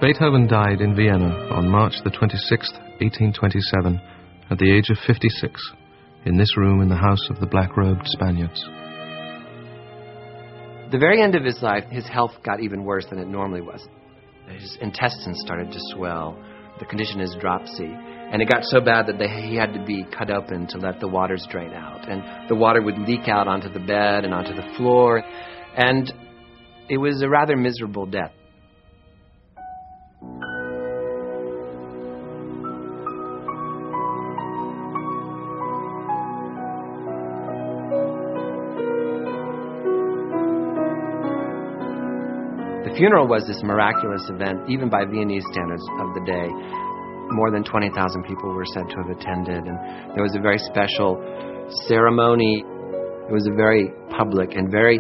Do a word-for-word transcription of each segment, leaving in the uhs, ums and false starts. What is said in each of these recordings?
Beethoven died in Vienna on March the twenty-sixth, eighteen twenty-seven, at the age of fifty-six, in this room in the house of the black-robed Spaniards. The very end of his life, his health got even worse than it normally was. His intestines started to swell. The condition is dropsy. And it got so bad that they, he had to be cut open to let the waters drain out. And the water would leak out onto the bed and onto the floor. And it was a rather miserable death. The funeral was this miraculous event, even by Viennese standards of the day. More than twenty thousand people were said to have attended, and there was a very special ceremony. It was a very public and very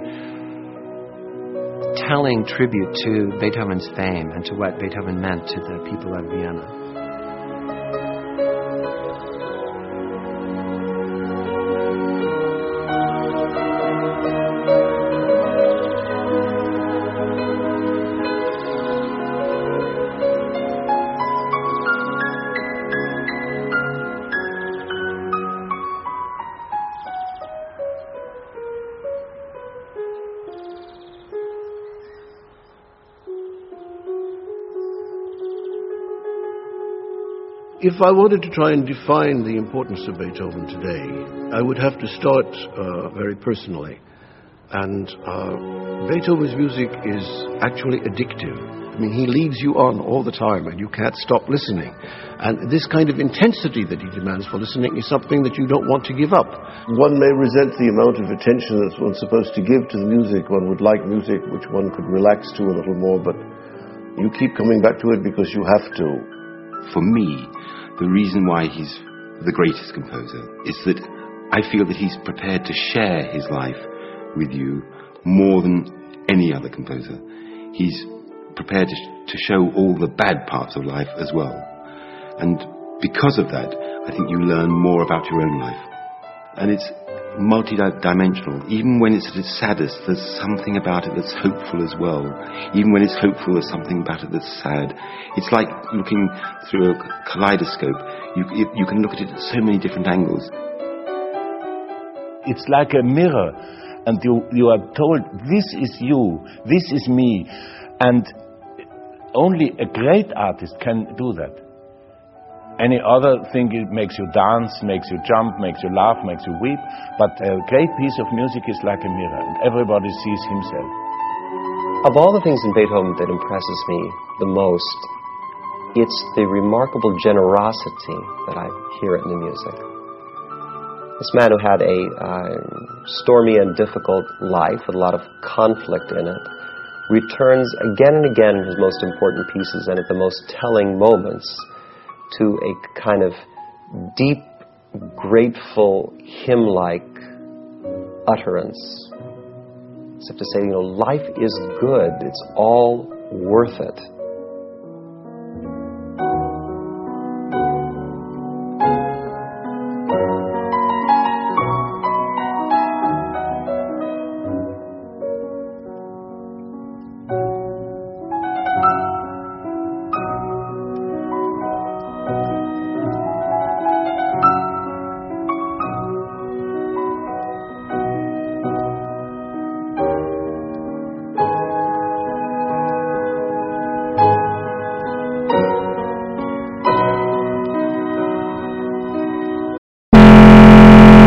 telling tribute to Beethoven's fame and to what Beethoven meant to the people of Vienna. If I wanted to try and define the importance of Beethoven today, I would have to start uh, very personally. And uh, Beethoven's music is actually addictive. I mean, he leads you on all the time, and you can't stop listening. And this kind of intensity that he demands for listening is something that you don't want to give up. One may resent the amount of attention that one's supposed to give to the music. One would like music which one could relax to a little more, but you keep coming back to it because you have to. For me, the reason why he's the greatest composer is that I feel that he's prepared to share his life with you more than any other composer. He's prepared to, to show all the bad parts of life as well. And because of that, I think you learn more about your own life. And it's multi-dimensional. Even when it's at its saddest, there's something about it that's hopeful as well. Even when it's hopeful, there's something about it that's sad. It's like looking through a kaleidoscope. You, you can look at it at so many different angles. It's like a mirror, and you, you are told, this is you, this is me. And only a great artist can do that. Any other thing, it makes you dance, makes you jump, makes you laugh, makes you weep. But a great piece of music is like a mirror, and everybody sees himself. Of all the things in Beethoven that impresses me the most, it's the remarkable generosity that I hear in the music. This man who had a uh, stormy and difficult life with a lot of conflict in it returns again and again in his most important pieces and at the most telling moments to a kind of deep, grateful, hymn-like utterance. As if to say, you know, life is good, it's all worth it.